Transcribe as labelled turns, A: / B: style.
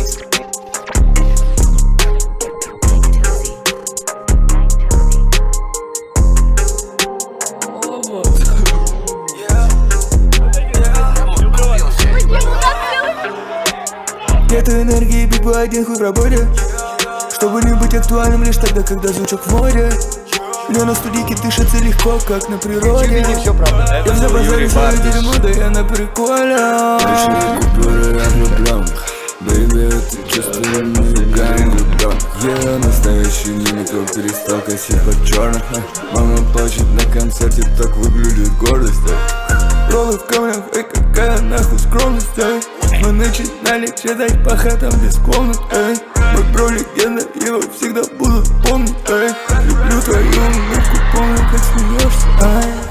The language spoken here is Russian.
A: Нету энергии, бегу один хуй в работе, чтобы не быть актуальным лишь тогда, когда звучок в море. Мне на студийке дышится легко, как на природе. Я все базарю свое дерьмо, да я на приколе.
B: Лишние купюры, я влюблен. Бэйби, ты чувствуешь мигань влюблен. Я настоящий, никто перестал косить под черных. Мама плачет на концерте, так выглядит гордость.
A: Роллы в камнях, эй, какая нахуй скромность, эй. Мы начинали читать по хатам без комнат, эй. Мой бро легенда, его всегда будут помнить, эй. Люблю твою улыбку, помню, как смеешься, ай.